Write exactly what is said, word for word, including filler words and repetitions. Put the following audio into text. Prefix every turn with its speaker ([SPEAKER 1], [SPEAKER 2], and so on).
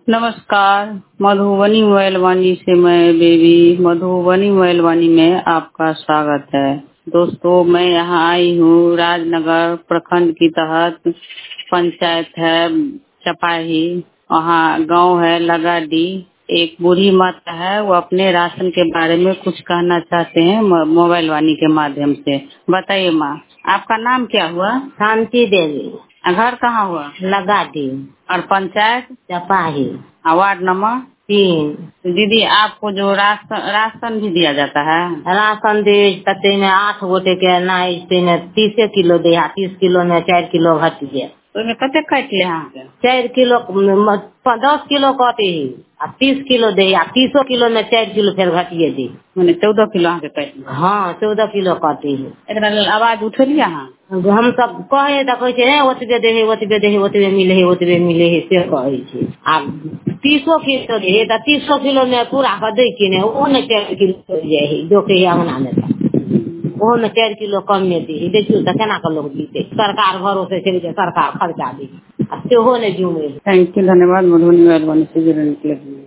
[SPEAKER 1] नमस्कार। मधुबनी मोबाइल वाणी से मैं बेबी मधुबनी मोबाइल वाणी में आपका स्वागत है। दोस्तों, मैं यहाँ आई हूँ राजनगर प्रखंड की तहत पंचायत है चपाही, वहाँ गांव है लगाडी। एक बूढ़ी माता है, वो अपने राशन के बारे में कुछ कहना चाहते हैं मोबाइल वाणी के माध्यम से। बताइए माँ, आपका नाम क्या हुआ?
[SPEAKER 2] शांति देवी।
[SPEAKER 1] घर कहाँ हुआ?
[SPEAKER 2] लगाडी।
[SPEAKER 1] और पंचायत?
[SPEAKER 2] चपाही।
[SPEAKER 1] वार्ड नंबर
[SPEAKER 2] तीन।
[SPEAKER 1] दीदी, आपको जो राशन राशन भी दिया जाता है?
[SPEAKER 2] राशन दे कते में आठ गोटे के ना में तीस किलो दे, तीस किलो में चार किलो घट गए।
[SPEAKER 1] तो कते कट ले?
[SPEAKER 2] चार किलो दस किलो कटे ही आ तीस किलो दे, आ तीसो किलो में चार किलो फिर घटिए दे।
[SPEAKER 1] मैंने चौदह किलो अहाँ के कट?
[SPEAKER 2] हाँ, चौदह किलो कटे ही।
[SPEAKER 1] एक आवाज उठेलिए अहाँ?
[SPEAKER 2] हम सब कहे तो कहे ओतबे दे ओतबे दे ओतबे मिले ओतबे मिले से कहे आ तीसो किलो दे तो तीसो किलो में पूरा कर दे कि नहीं, वो नहीं चार किलो जाए जो के अंगना में वो में चार किलो कम में दी। देखियो तो केना के लोग जीते। सरकार भरोसे चली जाए, सरकार खर्चा दी, सेहो नहीं जुमे।
[SPEAKER 1] थैंक यू, धन्यवाद। मधुबनी मोबाइल वाणी से जुड़ने के लिए।